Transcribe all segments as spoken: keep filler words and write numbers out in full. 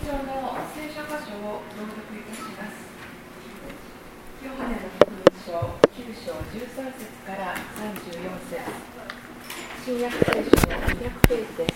章の聖書箇所を朗読いたします。ヨハネの福音書きゅう章じゅうさん節からさんじゅうよん節、新約聖書のにひゃくページです。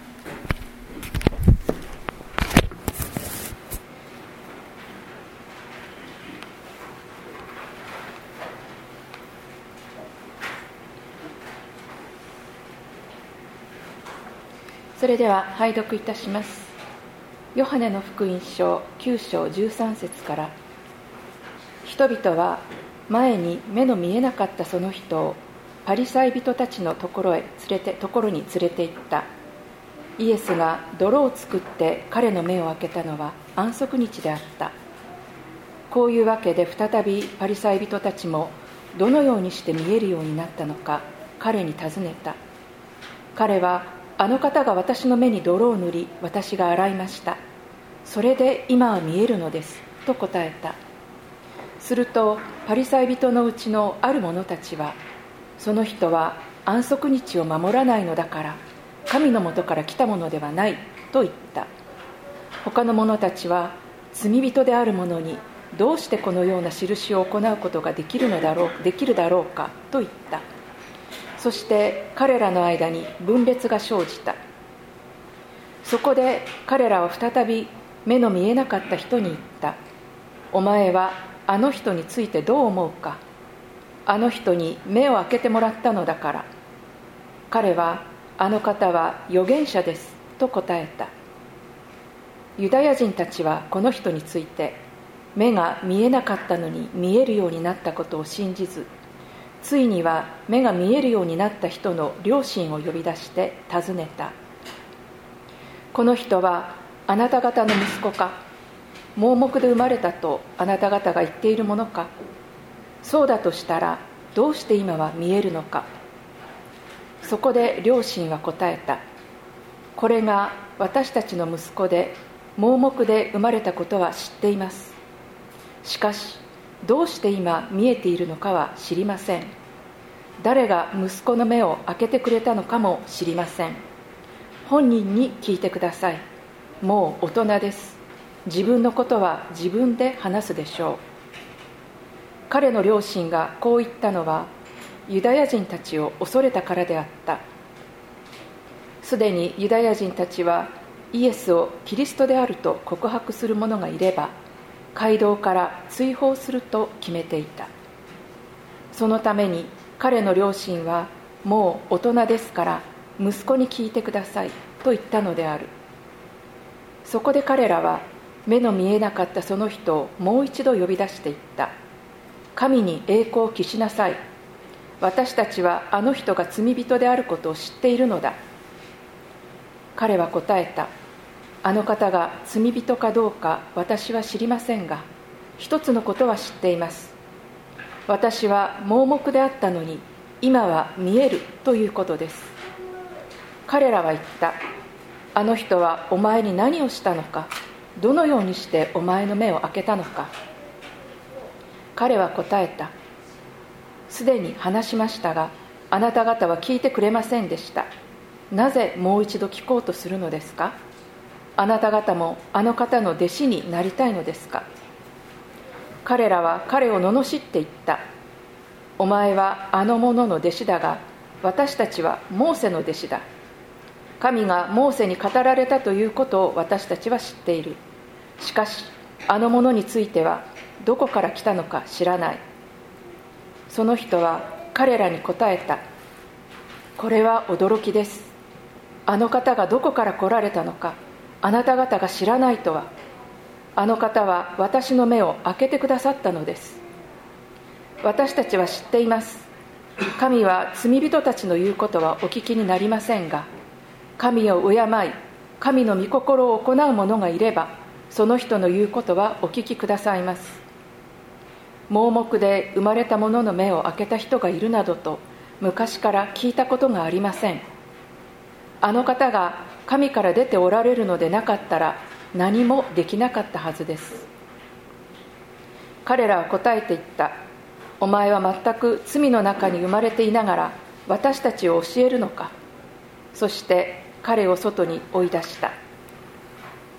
それでは拝読いたします。ヨハネの福音書きゅう章じゅうさん節から、人々は前に目の見えなかったその人をパリサイ人たちのところへ連れてところに連れて行った。イエスが泥を作って彼の目を開けたのは安息日であった。こういうわけで再びパリサイ人たちもどのようにして見えるようになったのか彼に尋ねた。彼は、あの方が私の目に泥を塗り、私が洗いました。それで今は見えるのです、と答えた。するとパリサイ人のうちのある者たちは、その人は安息日を守らないのだから神のもとから来たものではないと言った。他の者たちは、罪人である者にどうしてこのような印を行うことができるのだろうできるだろうかと言った。そして彼らの間に分裂が生じた。そこで彼らは再び目の見えなかった人に言った。お前はあの人についてどう思うか。あの人に目を開けてもらったのだから。彼は、あの方は預言者ですと答えた。ユダヤ人たちはこの人について、目が見えなかったのに見えるようになったことを信じず、ついには目が見えるようになった人の両親を呼び出して尋ねた。この人はあなた方の息子か。盲目で生まれたとあなた方が言っているものか。そうだとしたらどうして今は見えるのか。そこで両親は答えた。これが私たちの息子で、盲目で生まれたことは知っています。しかしどうして今見えているのかは知りません。誰が息子の目を開けてくれたのかも知りません。本人に聞いてください。もう大人です。自分のことは自分で話すでしょう。彼の両親がこう言ったのは、ユダヤ人たちを恐れたからであった。すでにユダヤ人たちはイエスをキリストであると告白する者がいれば、街道から追放すると決めていた。そのために彼の両親は、もう大人ですから息子に聞いてくださいと言ったのである。そこで彼らは目の見えなかったその人をもう一度呼び出して言った。神に栄光を期しなさい。私たちはあの人が罪人であることを知っているのだ。彼は答えた。あの方が罪人かどうか私は知りませんが、一つのことは知っています。私は盲目であったのに今は見えるということです。彼らは言った。あの人はお前に何をしたのか。どのようにしてお前の目を開けたのか。彼は答えた。すでに話しましたが、あなた方は聞いてくれませんでした。なぜもう一度聞こうとするのですか。あなた方もあの方の弟子になりたいのですか。彼らは彼を罵って言った。お前はあの者の弟子だが、私たちはモーセの弟子だ。神がモーセに語られたということを私たちは知っている。しかしあの者についてはどこから来たのか知らない。その人は彼らに答えた。これは驚きです。あの方がどこから来られたのかあなた方が知らないとは。あの方は私の目を開けてくださったのです。私たちは知っています。神は罪人たちの言うことはお聞きになりませんが、神を敬い神の御心を行う者がいれば、その人の言うことはお聞きくださいます。盲目で生まれた者の目を開けた人がいるなどと昔から聞いたことがありません。あの方が神から出ておられるのでなかったら何もできなかったはずです。彼らは答えて言った。お前は全く罪の中に生まれていながら私たちを教えるのか。そして彼を外に追い出した。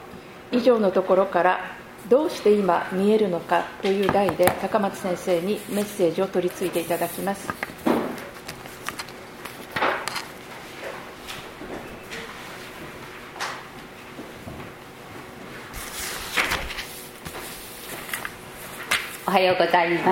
以上のところからどうして今見えるのかという題で高松先生にメッセージを取り次いでいただきます。 おはようございます。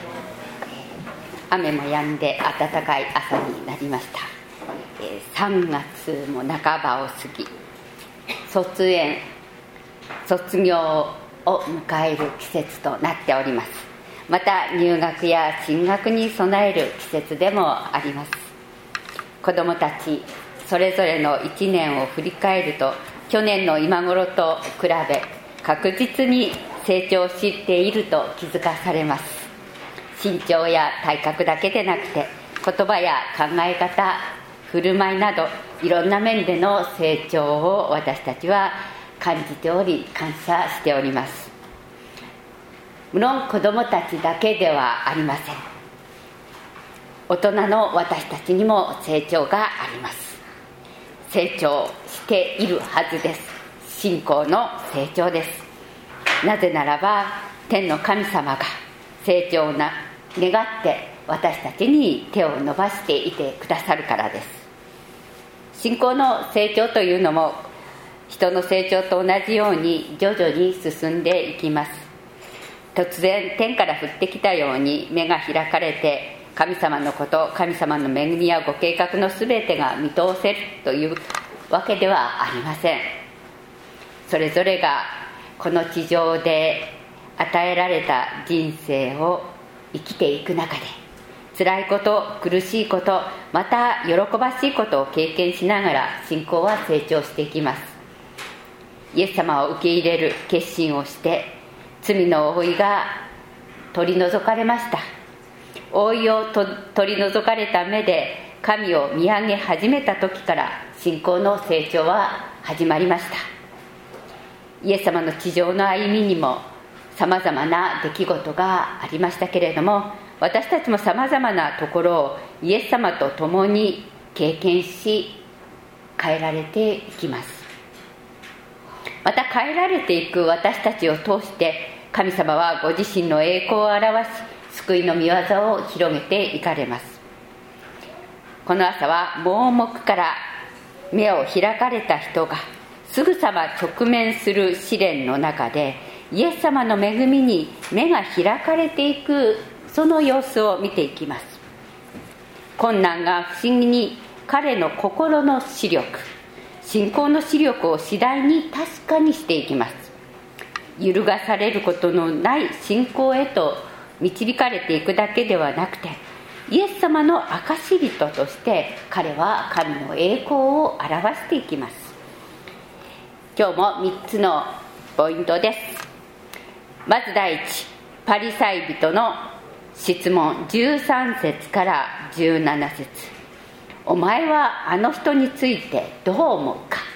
雨も止んで暖かい朝になりました。さんがつも半ばを過ぎ、卒園卒業を迎える季節となっております。また入学や進学に備える季節でもあります。子どもたちそれぞれのいちねんを振り返ると、去年の今頃と比べ確実に成長していると気づかされます。身長や体格だけでなくて、言葉や考え方、振る舞いなどいろんな面での成長を私たちは感じており、感謝しております。無論子どもたちだけではありません。大人の私たちにも成長があります。成長しているはずです。信仰の成長です。なぜならば天の神様が成長をな願って私たちに手を伸ばしていてくださるからです。信仰の成長というのも人の成長と同じように徐々に進んでいきます。突然天から降ってきたように目が開かれて、神様のこと、神様の恵みやご計画のすべてが見通せるというわけではありません。それぞれがこの地上で与えられた人生を生きていく中で、辛いこと、苦しいこと、また喜ばしいことを経験しながら信仰は成長していきます。イエス様を受け入れる決心をして、罪の覆いが取り除かれました。覆いをと取り除かれた目で神を見上げ始めた時から信仰の成長は始まりました。イエス様の地上の歩みにもさまざまな出来事がありましたけれども、私たちもさまざまなところをイエス様と共に経験し、変えられていきます。また変えられていく私たちを通して神様はご自身の栄光を表し、救いの御業を広げていかれます。この朝は盲目から目を開かれた人がすぐさま直面する試練の中で、イエス様の恵みに目が開かれていく、その様子を見ていきます。困難が不思議に彼の心の視力、信仰の視力を次第に確かにしていきます。揺るがされることのない信仰へと導かれていくだけではなくて、イエス様の証人として彼は神の栄光を表していきます。今日もみっつのポイントです。まず第一、パリサイ人の質問、じゅうさん節からじゅうなな節。お前はあの人についてどう思うか。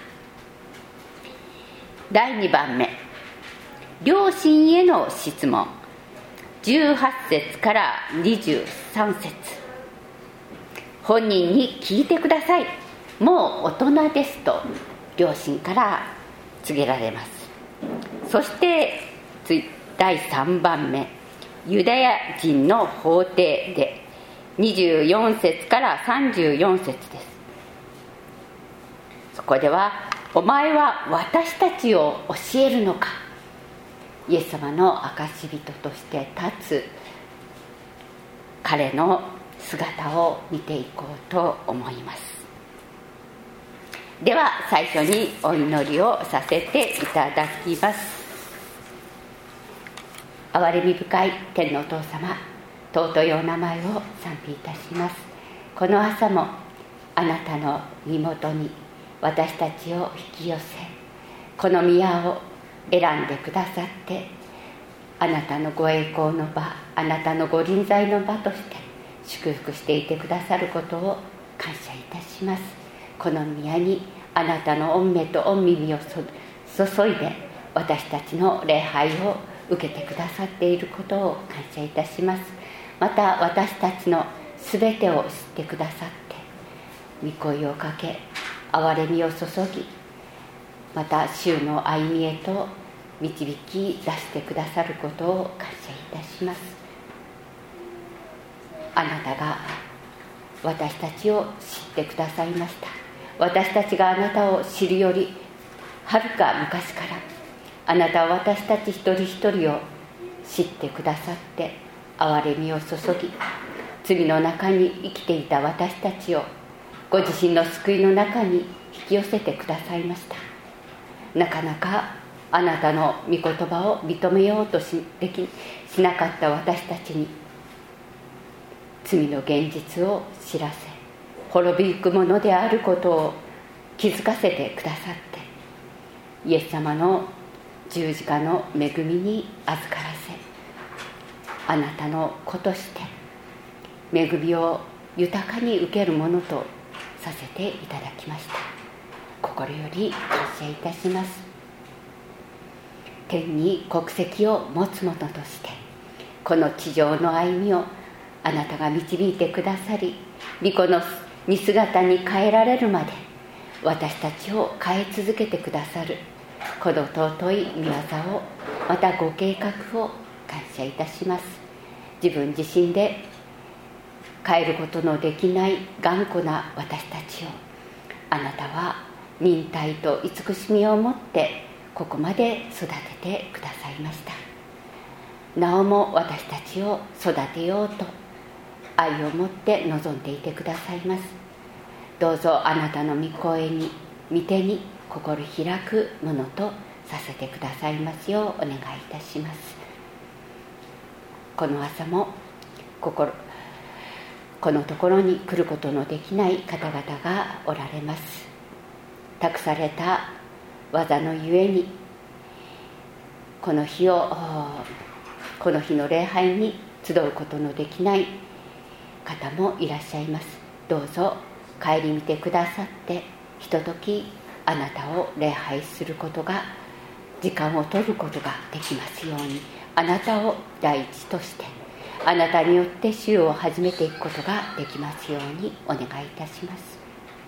だいにばんめ、両親への質問、じゅうはち節からにじゅうさん節。本人に聞いてください、もう大人ですと両親から告げられます。そしてだいさんばんめ、ユダヤ人の法廷でにじゅうよん節からさんじゅうよん節です。そこでは、お前は私たちを教えるのか。イエス様の証人として立つ彼の姿を見ていこうと思います。では最初にお祈りをさせていただきます。憐れみ深い天のお父様、尊いお名前を賛美いたします。この朝もあなたの身元に私たちを引き寄せ、この宮を選んでくださって、あなたのご栄光の場、あなたのご臨在の場として祝福していてくださることを感謝いたします。この宮にあなたの御目と御耳を注いで私たちの礼拝を受けてくださっていることを感謝いたします。また私たちのすべてを知ってくださって、御声をかけ、憐れみを注ぎ、 また主の歩みへと導き出してくださることを感謝いたします。あなたが私たちを知ってくださいました。私たちがあなたを知るよりはるか昔からあなたは私たち一人一人を知ってくださって、憐れみを注ぎ、罪の中に生きていた私たちをご自身の救いの中に引き寄せてくださいました。なかなかあなたの御言葉を認めようと し, できしなかった私たちに、罪の現実を知らせ、滅びゆくものであることを気づかせてくださって、イエス様の十字架の恵みに預からせ、あなたの子として恵みを豊かに受けるものとさせていただきました。心より感謝いたします。天に国籍を持つ者としてこの地上の歩みをあなたが導いてくださり、御子の似姿に変えられるまで私たちを変え続けてくださるこの尊い御業を、またご計画を感謝いたします。自分自身で変えることのできない頑固な私たちをあなたは忍耐と慈しみを持ってここまで育ててくださいました。なおも私たちを育てようと愛を持って望んでいてくださいます。どうぞあなたの御声に御手に心開くものとさせてくださいますようお願いいたします。この朝も心このところに来ることのできない方々がおられます。託された技のゆえにこの日をこの日の礼拝に集うことのできない方もいらっしゃいます。どうぞ顧みてくださって、ひとときあなたを礼拝することが、時間を取ることができますように、あなたを第一としてあなたによって主を始めていくことができますようにお願いいたします。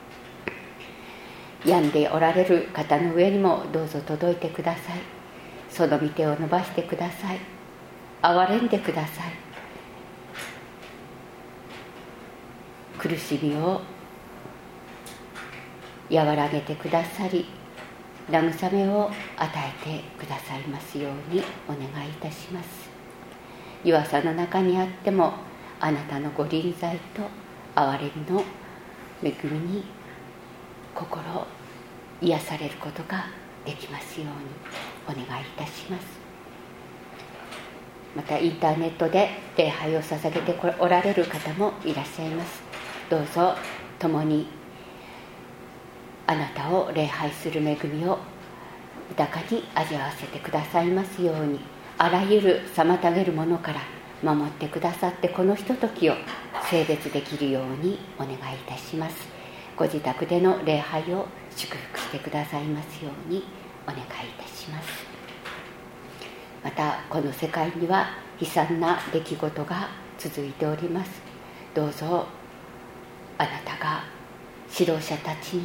病んでおられる方の上にもどうぞ届いてください。その御手を伸ばしてください。憐れんでください。苦しみを和らげてくださり、慰めを与えてくださいますようにお願いいたします。弱さの中にあってもあなたのご臨在と憐れみの恵みに心癒されることができますようにお願いいたします。またインターネットで礼拝を捧げておられる方もいらっしゃいます。どうぞ共にあなたを礼拝する恵みを豊かに味わわせてくださいますように、あらゆる妨げるものから守ってくださって、このひとときを聖別できるようにお願いいたします。ご自宅での礼拝を祝福してくださいますようにお願いいたします。またこの世界には悲惨な出来事が続いております。どうぞあなたが指導者たちに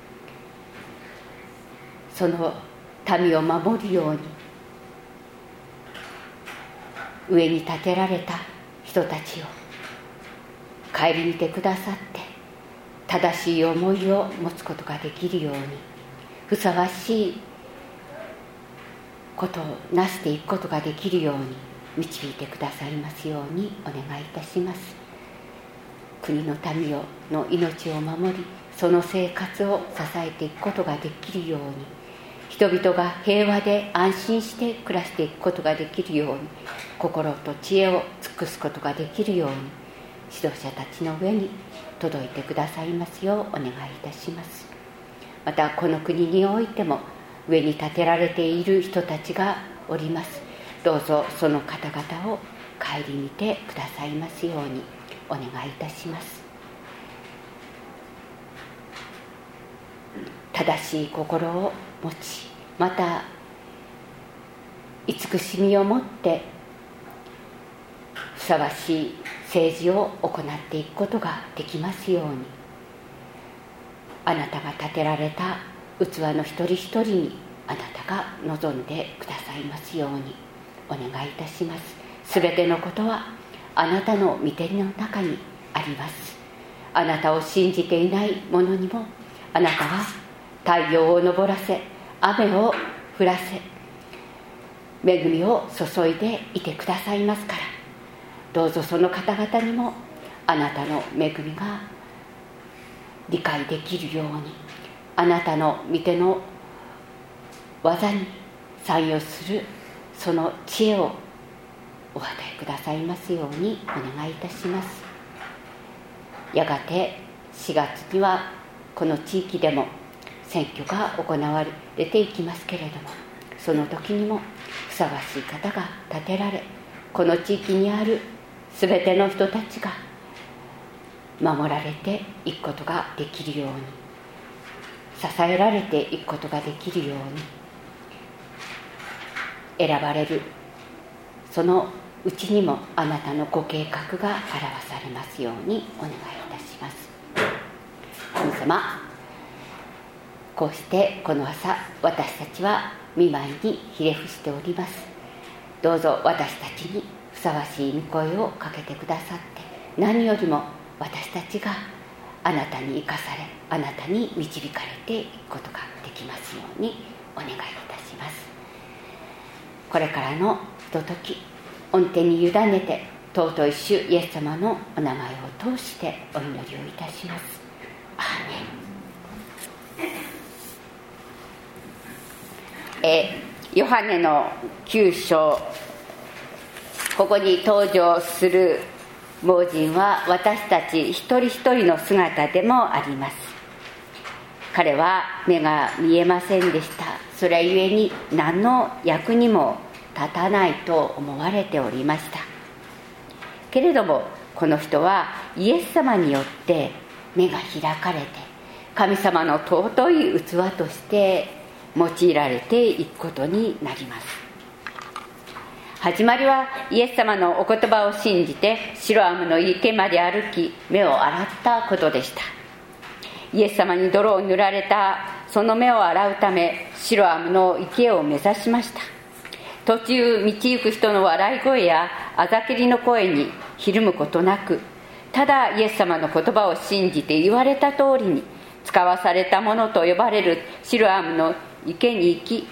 その民を守るように上に立てられた人たちを顧みてくださって、正しい思いを持つことができるように、ふさわしいことをなしていくことができるように導いてくださいますようにお願いいたします。国の民をの命を守り、その生活を支えていくことができるように、人々が平和で安心して暮らしていくことができるように、心と知恵を尽くすことができるように、指導者たちの上に届いてくださいますようお願いいたします。またこの国においても上に立てられている人たちがおります。どうぞその方々を顧みてくださいますようにお願いいたします。正しい心を持ち、また慈しみを持ってふさわしい政治を行っていくことができますように、あなたが立てられた器の一人一人にあなたが望んでくださいますようにお願いいたします。すべてのことはあなたの御手の中にあります。あなたを信じていない者にもあなたは太陽を昇らせ、雨を降らせ、恵みを注いでいてくださいますから、どうぞその方々にもあなたの恵みが理解できるように、あなたの御手の技に参与するその知恵をお与えくださいますようにお願いいたします。やがてしがつにはこの地域でも選挙が行われていきますけれども、その時にもふさわしい方が立てられ、この地域にあるすべての人たちが守られていくことができるように、支えられていくことができるように、選ばれるそのうちにもあなたのご計画が表されますようにお願いいたします。神様、こうしてこの朝私たちは御前にひれ伏しております。どうぞ私たちにふさわしい御声をかけてくださって、何よりも私たちがあなたに生かされ、あなたに導かれていくことができますようにお願いいたします。これからのひととき、御手に委ねて尊い主イエス様のお名前を通してお祈りをいたします。アーメン。えヨハネのきゅう章、ここに登場する盲人は私たち一人一人の姿でもあります。彼は目が見えませんでした。それゆえに何の役にも立たないと思われておりました。けれどもこの人はイエス様によって目が開かれて、神様の尊い器として用いられていくことになります。始まりはイエス様のお言葉を信じてシロアムの池まで歩き、目を洗ったことでした。イエス様に泥を塗られたその目を洗うためシロアムの池を目指しました。途中道行く人の笑い声やあざけりの声にひるむことなく、ただイエス様の言葉を信じて言われた通りに使わされたものと呼ばれるシロアムの池に行き、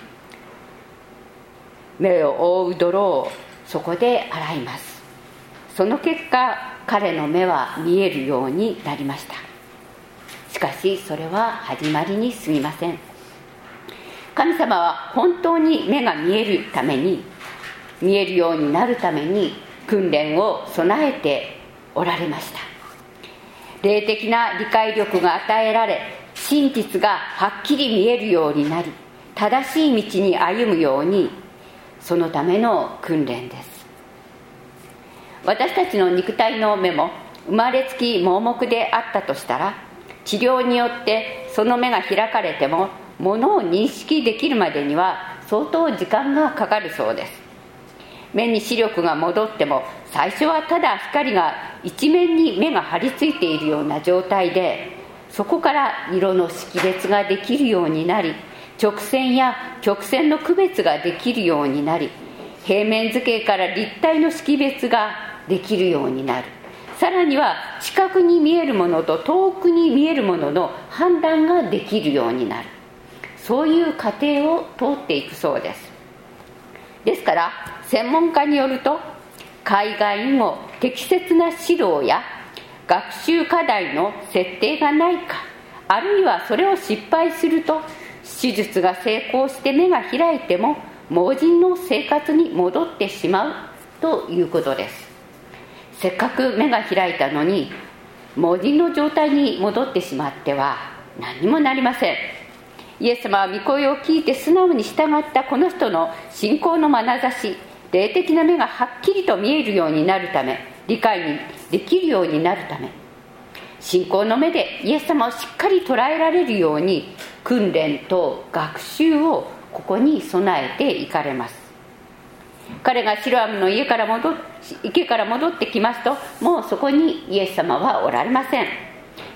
目を覆う泥をそこで洗います。その結果彼の目は見えるようになりました。しかしそれは始まりに過ぎません。神様は本当に目が見えるために、見えるようになるために訓練を備えておられました。霊的な理解力が与えられ、真実がはっきり見えるようになり、正しい道に歩むように、そのための訓練です。私たちの肉体の目も生まれつき盲目であったとしたら、治療によってその目が開かれてもものを認識できるまでには相当時間がかかるそうです。目に視力が戻っても最初はただ光が一面に目が張り付いているような状態で、そこから色の識別ができるようになり、直線や曲線の区別ができるようになり、平面図形から立体の識別ができるようになる。さらには近くに見えるものと遠くに見えるものの判断ができるようになる。そういう過程を通っていくそうです。ですから専門家によると、海外にも適切な指導や学習課題の設定がないか、あるいはそれを失敗すると手術が成功して目が開いても盲人の生活に戻ってしまうということです。せっかく目が開いたのに盲人の状態に戻ってしまっては何にもなりません。イエス様は御声を聞いて素直に従ったこの人の信仰の眼差し、霊的な目がはっきりと見えるようになるため、理解にできるようになるため、信仰の目でイエス様をしっかり捉えられるように訓練と学習をここに備えていかれます。彼がシロアムの家から戻っ池から戻ってきますと、もうそこにイエス様はおられません。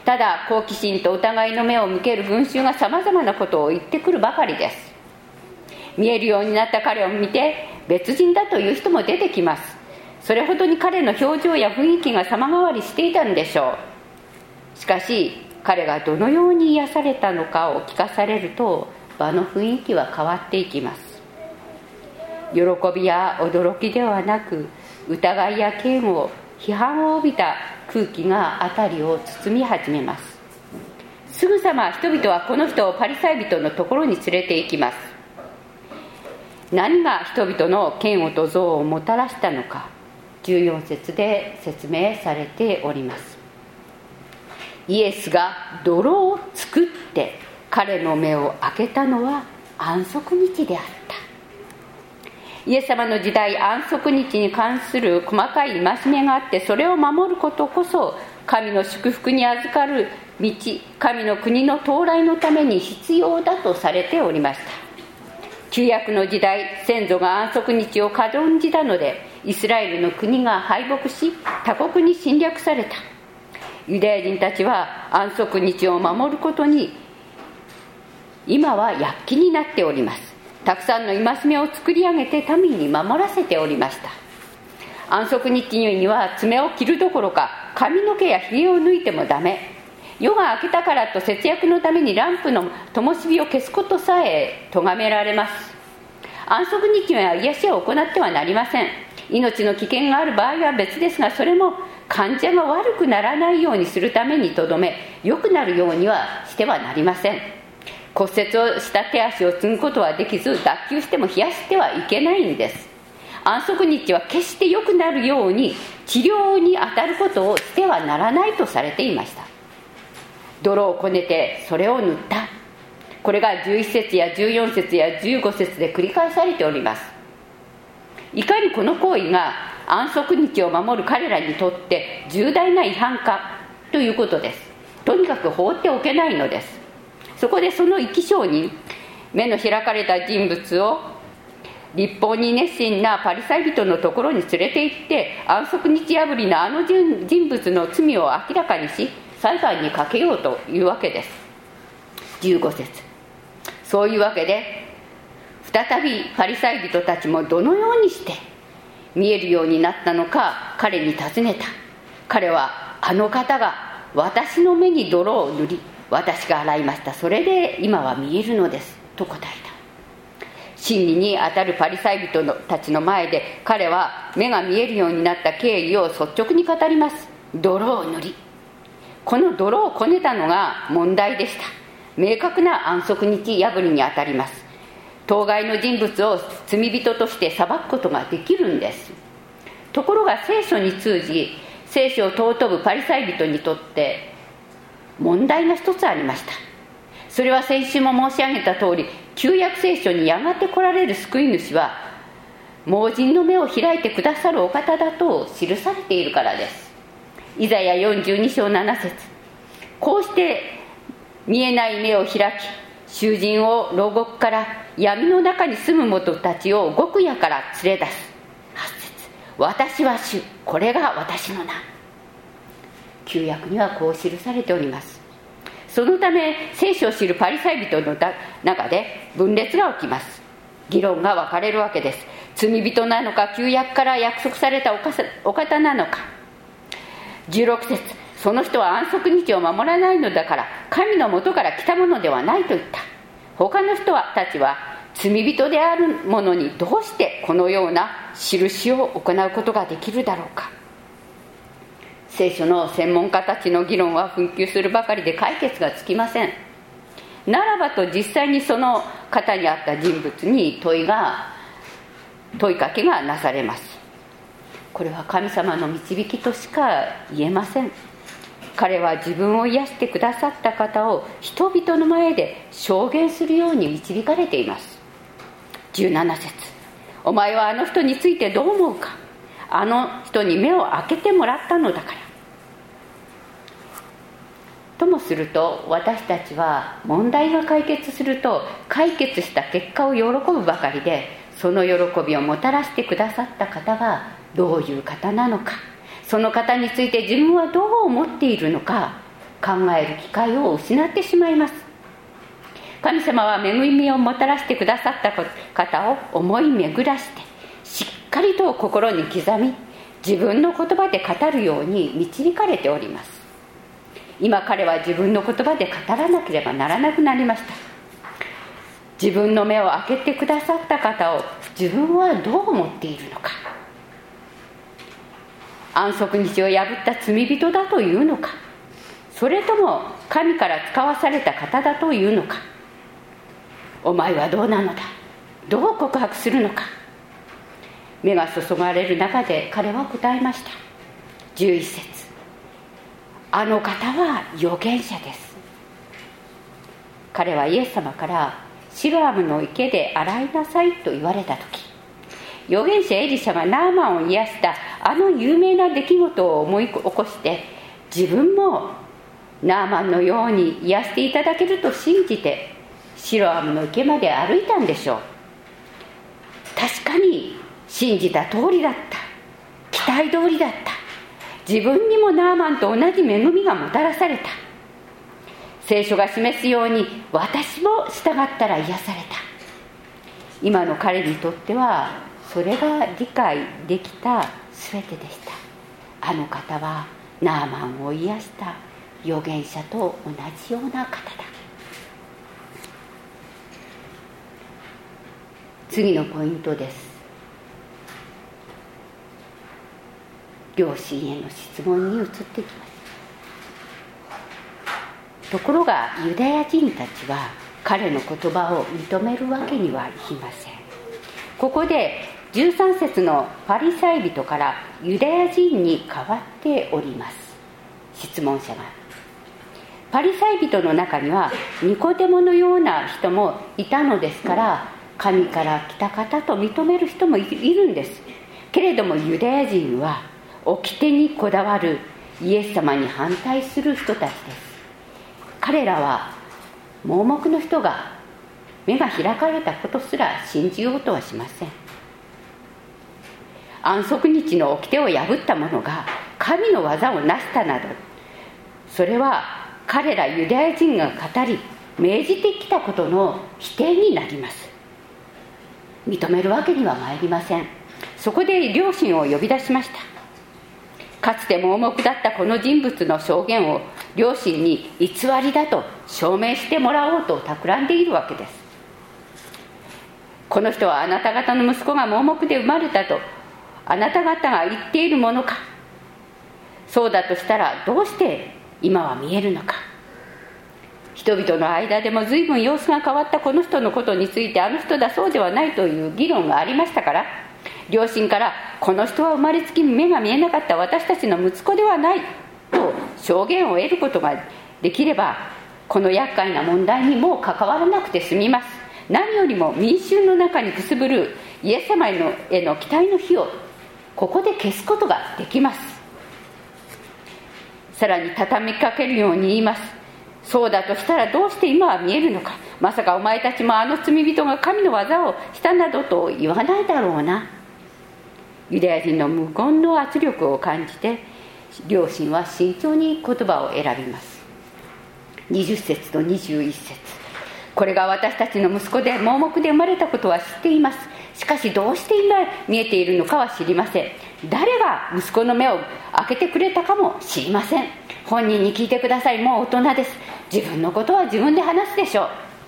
ただ好奇心と疑いの目を向ける群衆がさまざまなことを言ってくるばかりです。見えるようになった彼を見て別人だという人も出てきます。それほどに彼の表情や雰囲気が様変わりしていたんでしょう。しかし彼がどのように癒されたのかを聞かされると、場の雰囲気は変わっていきます。喜びや驚きではなく、疑いや嫌悪、批判を帯びた空気が辺りを包み始めます。すぐさま人々はこの人をパリサイ人のところに連れて行きます。何が人々の嫌悪と憎悪をもたらしたのか、じゅうよん節で説明されております。イエスが泥を作って彼の目を開けたのは安息日であった。イエス様の時代、安息日に関する細かい戒めがあって、それを守ることこそ神の祝福に預かる道、神の国の到来のために必要だとされておりました。旧約の時代、先祖が安息日を軽んじたので、イスラエルの国が敗北し、他国に侵略された。ユダヤ人たちは安息日を守ることに今は躍起になっております。たくさんの戒めを作り上げて民に守らせておりました。安息日には爪を切るどころか、髪の毛やひげを抜いてもダメ。夜が明けたからと節約のためにランプの灯火を消すことさえ咎められます。安息日には癒しを行ってはなりません。命の危険がある場合は別ですが、それも患者が悪くならないようにするためにとどめ、良くなるようにはしてはなりません。骨折をした手足を継ぐことはできず、脱臼しても冷やしてはいけないんです。安息日は決して良くなるように治療に当たることをしてはならないとされていました。泥をこねてそれを塗った。これがじゅういち節やじゅうよん節やじゅうご節で繰り返されております。いかにこの行為が安息日を守る彼らにとって重大な違反かということです。とにかく放っておけないのです。そこでその生き証人、目の開かれた人物を律法に熱心なパリサイ人のところに連れて行って、安息日破りのあの人物の罪を明らかにし、裁判にかけようというわけです。じゅうご節、そういうわけで再びパリサイ人たちもどのようにして見えるようになったのか彼に尋ねた。彼は、あの方が私の目に泥を塗り、私が洗いました。それで今は見えるのですと答えた。真理にあたるパリサイ人たちの前で、彼は目が見えるようになった経緯を率直に語ります。泥を塗り、この泥をこねたのが問題でした。明確な安息日破りにあたります。当該の人物を罪人として裁くことができるんです。ところが聖書に通じ、聖書を尊ぶパリサイ人にとって問題が一つありました。それは先週も申し上げた通り、旧約聖書にやがて来られる救い主は盲人の目を開いてくださるお方だと記されているからです。イザヤよんじゅうに章なな節、こうして見えない目を開き、囚人を牢獄から闇の中に住む者たちを極夜から連れ出す。はち節、私は主、これが私の名。旧約にはこう記されております。そのため聖書を知るパリサイ人の中で分裂が起きます。議論が分かれるわけです。罪人なのか、旧約から約束されたお方なのか。じゅうろく節、その人は安息日を守らないのだから神のもとから来たものではないと言った。他の人たちは罪人である者にどうしてこのような印を行うことができるだろうか。聖書の専門家たちの議論は紛糾するばかりで解決がつきません。ならばと実際にその方にあった人物に問いが問いかけがなされます。これは神様の導きとしか言えません。彼は自分を癒してくださった方を人々の前で証言するように導かれています。じゅうなな節、お前はあの人についてどう思うか。あの人に目を開けてもらったのだから。ともすると、私たちは問題が解決すると解決した結果を喜ぶばかりで、その喜びをもたらしてくださった方がどういう方なのか、その方について自分はどう思っているのか考える機会を失ってしまいます。神様は恵みをもたらしてくださった方を思い巡らしてしっかりと心に刻み、自分の言葉で語るように導かれております。今彼は自分の言葉で語らなければならなくなりました。自分の目を開けてくださった方を自分はどう思っているのか、安息日を破った罪人だというのか、それとも神から使わされた方だというのか、お前はどうなのだ、どう告白するのか。目が注がれる中で彼は答えました。じゅういっ節、あの方は預言者です。彼はイエス様からシロアムの池で洗いなさいと言われたとき、預言者エリシャがナーマンを癒したあの有名な出来事を思い起こして、自分もナーマンのように癒していただけると信じてシロアムの池まで歩いたんでしょう。確かに信じた通りだった。期待通りだった。自分にもナーマンと同じ恵みがもたらされた。聖書が示すように私も従ったら癒された。今の彼にとってはそれが理解できた全てでした。あの方はナーマンを癒した預言者と同じような方だ。次のポイントです。両親への質問に移っていきます。ところがユダヤ人たちは彼の言葉を認めるわけにはいきません。ここでじゅうさん節のパリサイ人からユダヤ人に変わっております。質問者がパリサイ人の中にはニコデモのような人もいたのですから、神から来た方と認める人もいるんです。けれどもユダヤ人は掟にこだわるイエス様に反対する人たちです。彼らは盲目の人が目が開かれたことすら信じようとはしません。安息日の掟を破った者が神の技を成したなど、それは彼らユダヤ人が語り命じてきたことの否定になります。認めるわけにはまいりません。そこで両親を呼び出しました。かつて盲目だったこの人物の証言を両親に偽りだと証明してもらおうと企んでいるわけです。この人はあなた方の息子が盲目で生まれたとあなた方が言っているものか。そうだとしたらどうして今は見えるのか。人々の間でも随分様子が変わったこの人のことについて、あの人だそうではないという議論がありましたから、両親からこの人は生まれつき目が見えなかった私たちの息子ではないと証言を得ることができれば、この厄介な問題にもう関わらなくて済みます。何よりも民衆の中にくすぶるイエス様への、への期待の火をここで消すことができます。さらに畳みかけるように言います。そうだとしたらどうして今は見えるのか。まさかお前たちもあの罪人が神の技をしたなどと言わないだろうな。ユダヤ人の無言の圧力を感じて両親は慎重に言葉を選びます。にじゅっ節とにじゅういち節、これが私たちの息子で盲目で生まれたことは知っています。しかしどうして今見えているのかは知りません。誰が息子の目を開けてくれたかも知りません。本人に聞いてください。もう大人です。自分のことは自分で話すでしょう。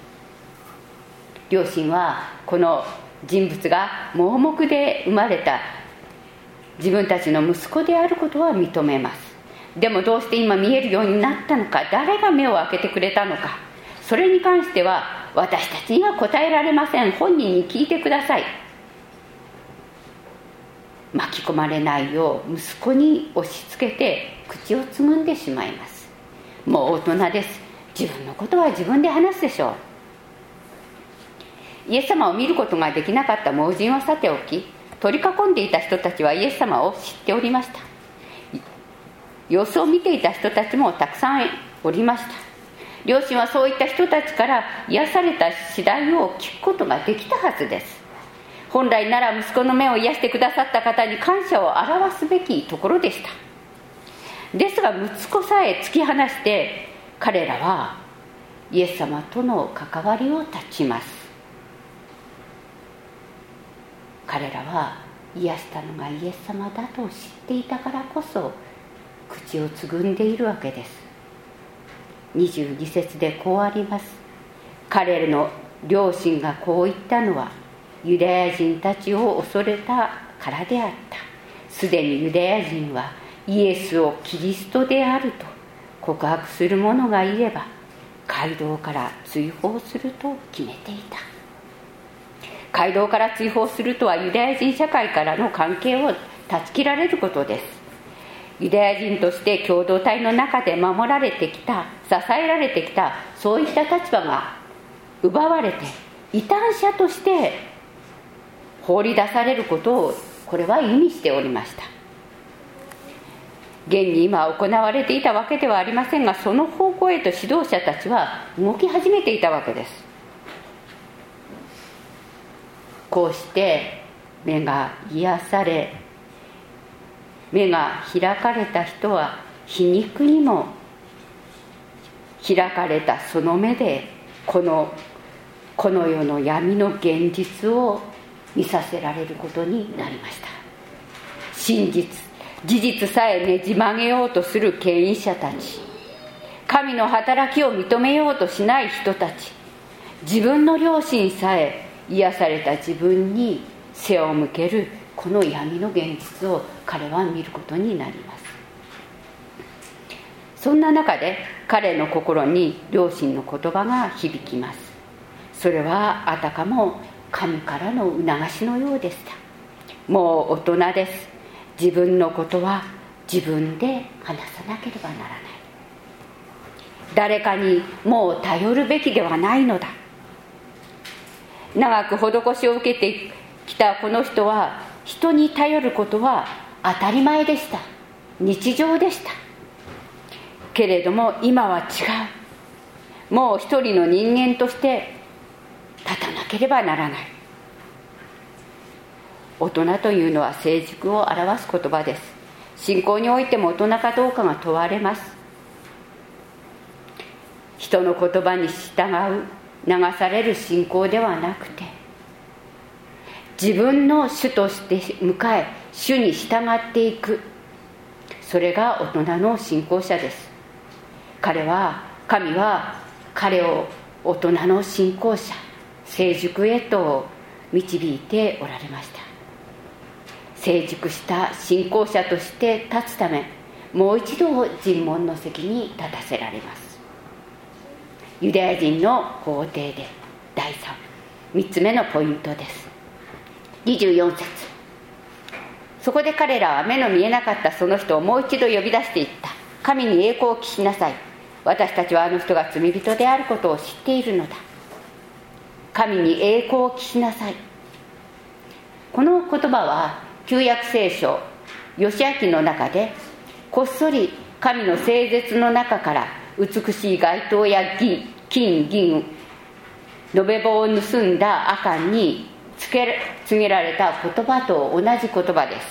両親はこの人物が盲目で生まれた自分たちの息子であることは認めます。でもどうして今見えるようになったのか、誰が目を開けてくれたのか、それに関しては私たちには答えられません。本人に聞いてください。巻き込まれないよう息子に押し付けて口をつぐんでしまいます。もう大人です。自分のことは自分で話すでしょう。イエス様を見ることができなかった盲人はさておき、取り囲んでいた人たちはイエス様を知っておりました。様子を見ていた人たちもたくさんおりました。両親はそういった人たちから癒された次第を聞くことができたはずです。本来なら息子の目を癒してくださった方に感謝を表すべきところでした。 ですが息子さえ突き放して彼らはイエス様との関わりを断ちます。彼らは癒したのがイエス様だと知っていたからこそ口をつぐんでいるわけです。にじゅうに節でこうあります。彼の両親がこう言ったのはユダヤ人たちを恐れたからであった。すでにユダヤ人はイエスをキリストであると告白する者がいれば街道から追放すると決めていた。街道から追放するとはユダヤ人社会からの関係を断ち切られることです。ユダヤ人として共同体の中で守られてきた、支えられてきた、そういった立場が奪われて異端者として放り出されることをこれは意味しておりました。現に今行われていたわけではありませんが、その方向へと指導者たちは動き始めていたわけです。こうして目が癒され、目が開かれた人は皮肉にも開かれたその目でこのこの世の闇の現実を見させられることになりました。真実、事実さえねじ曲げようとする権威者たち、神の働きを認めようとしない人たち、自分の良心さえ癒された自分に背を向けるこの闇の現実を彼は見ることになります。そんな中で彼の心に良心の言葉が響きます。それはあたかも神からの促しのようでした。もう大人です。自分のことは自分で話さなければならない。誰かにもう頼るべきではないのだ。長く施しを受けてきたこの人は人に頼ることは当たり前でした。日常でした。けれども今は違う。もう一人の人間として立たなければならない。大人というのは成熟を表す言葉です。信仰においても大人かどうかが問われます。人の言葉に従う、流される信仰ではなくて、自分の主として迎え主に従っていく、それが大人の信仰者です。彼は神は彼を大人の信仰者、成熟へと導いておられました。成熟した信仰者として立つため、もう一度尋問の席に立たせられます。ユダヤ人の法廷でだいさん、みっつめのポイントです。にじゅうよん節、そこで彼らは目の見えなかったその人をもう一度呼び出していった。神に栄光を期しなさい。私たちはあの人が罪人であることを知っているのだ。神に栄光を期しなさい。この言葉は旧約聖書義明の中でこっそり神の聖絶の中から美しい街灯や銀金銀延べ棒を盗んだアカンに告げられた言葉と同じ言葉です。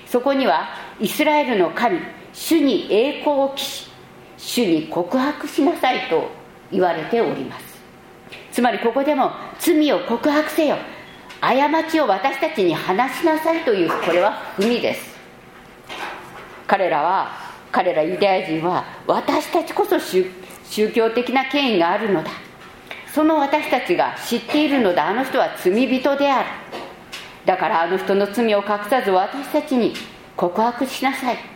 そこにはイスラエルの神主に栄光を期し主に告白しなさいと言われております。つまりここでも罪を告白せよ、過ちを私たちに話しなさいという、これは踏みです。彼らは彼らユダヤ人は私たちこそ 宗, 宗教的な権威があるのだ、その私たちが知っているのだ、あの人は罪人である、だからあの人の罪を隠さず私たちに告白しなさい、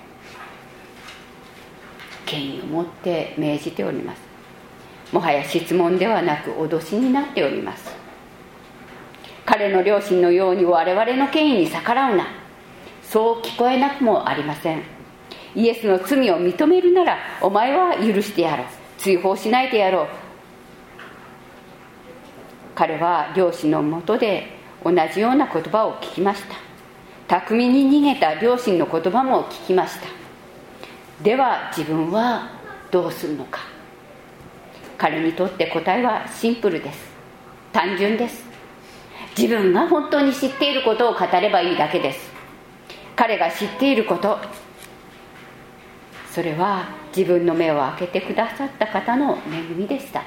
権威を持って命じております。もはや質問ではなく脅しになっております。彼の両親のように我々の権威に逆らうな、そう聞こえなくもありません。イエスの罪を認めるならお前は許してやろう、追放しないでやろう。彼は両親のもとで同じような言葉を聞きました。巧みに逃げた両親の言葉も聞きました。では自分はどうするのか。彼にとって答えはシンプルです。単純です。自分が本当に知っていることを語ればいいだけです。彼が知っていること、 それは自分の目を開けてくださった方の恵みでした。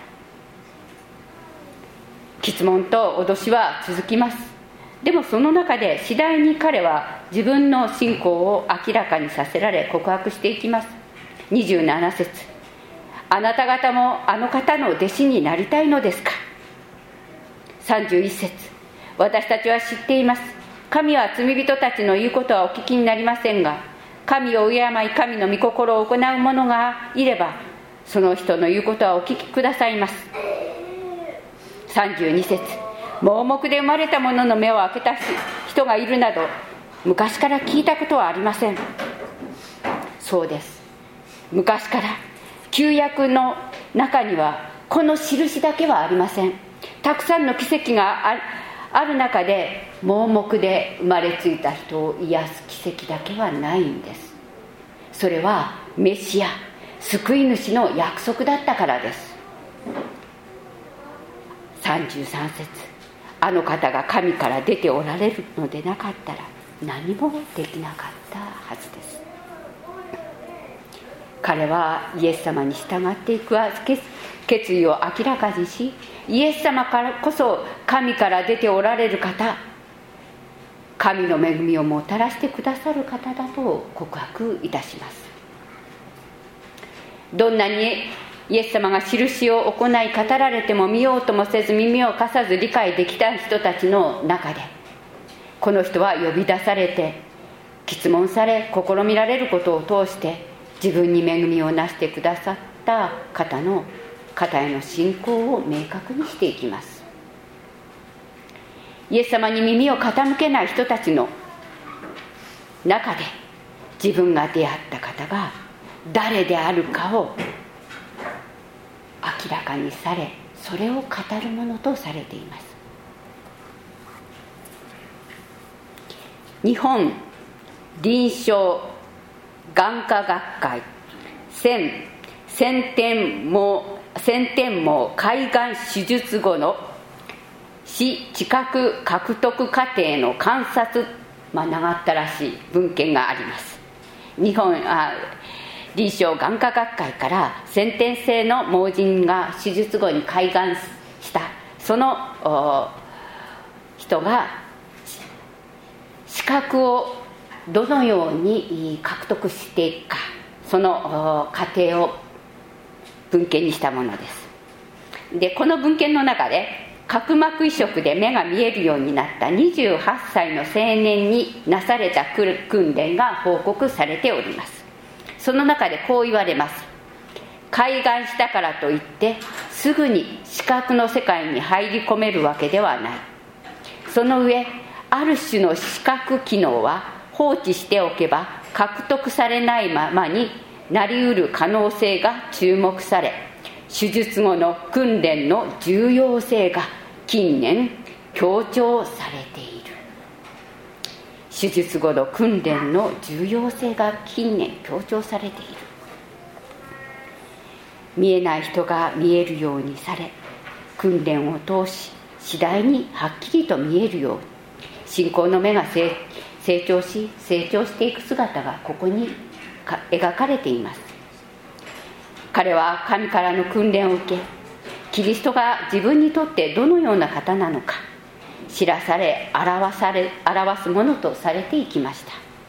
詰問と脅しは続きます。でもその中で次第に彼は自分の信仰を明らかにさせられ告白していきます。にじゅうなな節、あなた方もあの方の弟子になりたいのですか。さんじゅういち節、私たちは知っています。神は罪人たちの言うことはお聞きになりませんが、神を敬い神の御心を行う者がいれば、その人の言うことはお聞きくださいます。さんじゅうに節、盲目で生まれた者の目を開けた人がいるなど昔から聞いたことはありません。そうです、昔から旧約の中にはこの印だけはありません。たくさんの奇跡があるある中で、盲目で生まれついた人を癒す奇跡だけはないんです。それはメシア、救い主の約束だったからです。さんじゅうさん節、あの方が神から出ておられるのでなかったら何もできなかったはずです。彼はイエス様に従っていく決意を明らかにし、イエス様からこそ神から出ておられる方、神の恵みをもたらしてくださる方だと告白いたします。どんなにイエス様が印を行い語られても見ようともせず耳を貸さず理解できた人たちの中で、この人は呼び出されて詰問され試みられることを通して自分に恵みをなしてくださった方の方への信仰を明確にしていきます。イエス様に耳を傾けない人たちの中で、自分が出会った方が誰であるかを明らかにされ、それを語るものとされています。日本臨床眼科学会先先天網先天網開眼手術後の視知覚獲得過程の観察、まあ、長ったらしい文献があります。日本あ臨床眼科学会から先天性の盲人が手術後に開眼したその人が視覚をどのように獲得していくか、その過程を文献にしたものです。でこの文献の中で角膜移植で目が見えるようになったにじゅうはっさいの青年になされた訓練が報告されております。その中でこう言われます。開眼したからといってすぐに視覚の世界に入り込めるわけではない。その上ある種の視覚機能は放置しておけば獲得されないままになりうる可能性が注目され、手術後の訓練の重要性が近年強調されている。手術後の訓練の重要性が近年強調されている。見えない人が見えるようにされ、訓練を通し次第にはっきりと見えるように、信仰の目が成長し成長していく姿がここに描かれています。彼は神からの訓練を受け、キリストが自分にとってどのような方なのか知らされ表され表すものとされていきました。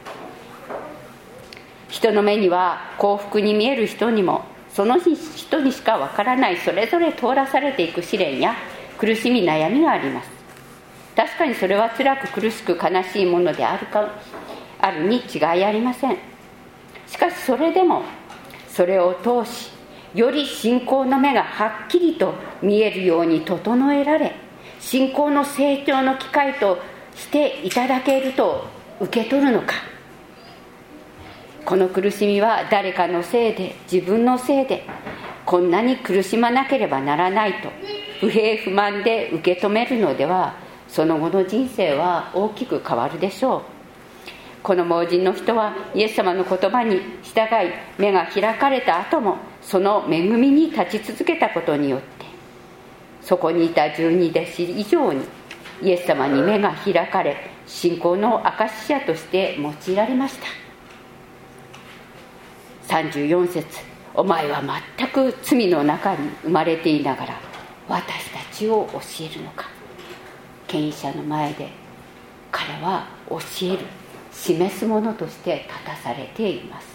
人の目には幸福に見える人にもその人にしかわからないそれぞれ通らされていく試練や苦しみ悩みがあります。確かにそれは辛く苦しく悲しいものであるかあるに違いありません。しかしそれでもそれを通しより信仰の目がはっきりと見えるように整えられ、信仰の成長の機会としていただけると受け取るのか。この苦しみは誰かのせいで自分のせいでこんなに苦しまなければならないと不平不満で受け止めるのでは、その後の人生は大きく変わるでしょう。この盲人の人はイエス様の言葉に従い目が開かれた後もその恵みに立ち続けたことによって、そこにいた十二弟子以上にイエス様に目が開かれ、信仰の証し者として用いられました。 さんじゅうよん節、お前は全く罪の中に生まれていながら私たちを教えるのか。権威者の前で彼は教える、示すものとして立たされています。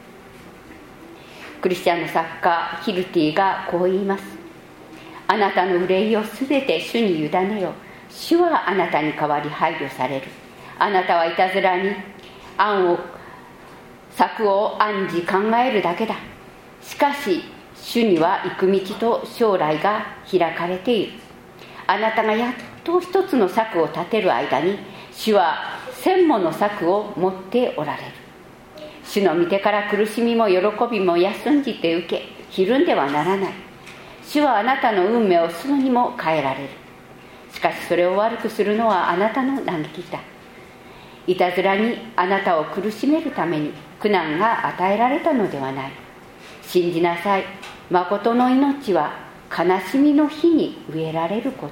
クリスチャンの作家ヒルティがこう言います。あなたの憂いをすべて主に委ねよ。主はあなたに代わり配慮される。あなたはいたずらに案を策を案じ考えるだけだ。しかし主には行く道と将来が開かれている。あなたがやっと一つの策を立てる間に主は千もの策を持っておられる。主の御手から苦しみも喜びも休んじて受け、ひるんではならない。主はあなたの運命をすぐにも変えられる。しかしそれを悪くするのはあなたの嘆きだ。いたずらにあなたを苦しめるために苦難が与えられたのではない。信じなさい。誠の命は悲しみの火に植えられること。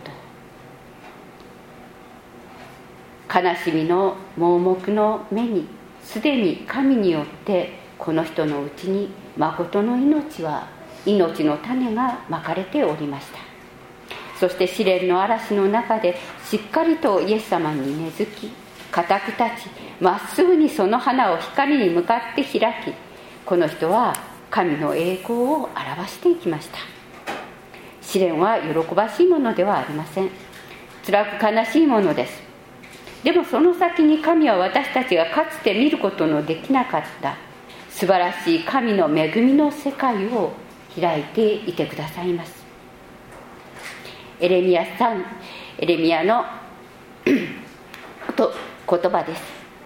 悲しみの盲目の目にすでに神によってこの人のうちに誠の命は命の種がまかれておりました。そして試練の嵐の中でしっかりとイエス様に根付き、固く立ち、まっすぐにその花を光に向かって開き、この人は神の栄光を表していきました。試練は喜ばしいものではありません。辛く悲しいものです。でもその先に神は私たちがかつて見ることのできなかった素晴らしい神の恵みの世界を開いていてくださいます。エレミヤさん、エレミヤのと言葉です。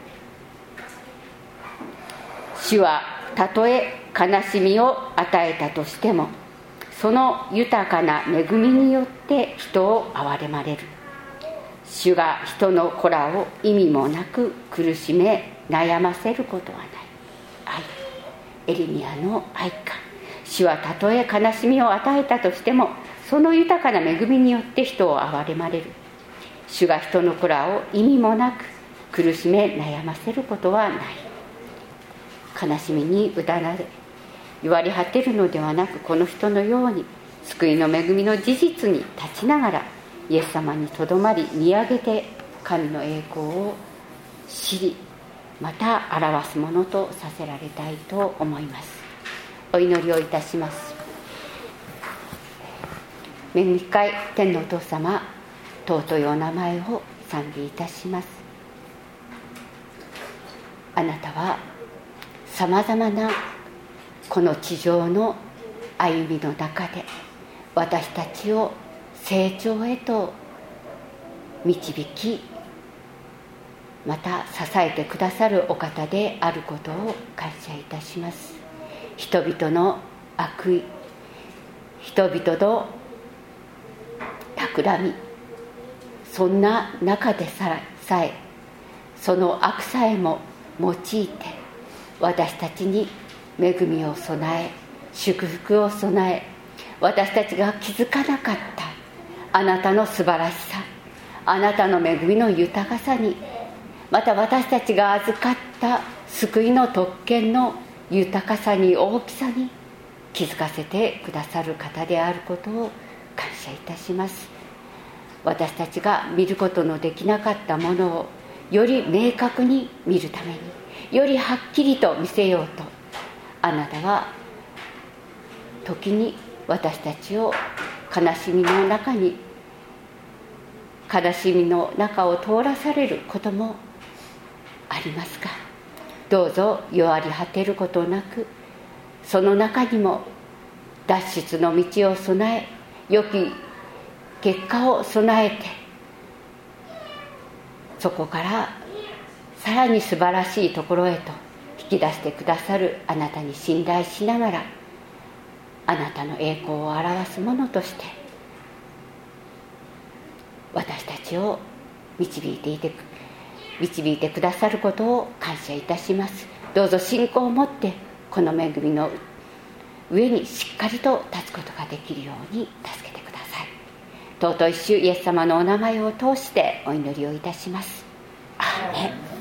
主はたとえ悲しみを与えたとしても、その豊かな恵みによって人を憐れまれる。主が人の子らを意味もなく苦しめ悩ませることはない。愛、エレミヤの愛か。主はたとえ悲しみを与えたとしても、その豊かな恵みによって人を憐れまれる。主が人の子らを意味もなく苦しめ悩ませることはない。悲しみに委なれ弱り果てるのではなく、この人のように救いの恵みの事実に立ちながらイエス様にとどまり見上げて神の栄光を知り、また表すものとさせられたいと思います。お祈りをいたします。恵み深い天のお父様、尊いお名前を賛美いたします。あなたはさまざまなこの地上の歩みの中で私たちを成長へと導き、また支えてくださるお方であることを感謝いたします。人々の悪意、人々の企み、そんな中でさえその悪さえも用いて私たちに恵みを備え、祝福を備え、私たちが気づかなかったあなたの素晴らしさ、あなたの恵みの豊かさに、また私たちが預かった救いの特権の豊かさに、大きさに気づかせてくださる方であることを感謝いたします。私たちが見ることのできなかったものをより明確に見るために、よりはっきりと見せようと、あなたは時に私たちを悲しみの中に悲しみの中を通らされることもありますが、どうぞ弱り果てることなく、その中にも脱出の道を備え、良き結果を備えて、そこからさらに素晴らしいところへと引き出してくださるあなたに信頼しながら、あなたの栄光を表すものとして私たちを導いていて導いてくださることを感謝いたします。どうぞ信仰を持ってこの恵みの上にしっかりと立つことができるように助けてください。尊い主イエス様のお名前を通してお祈りをいたします。アーメン。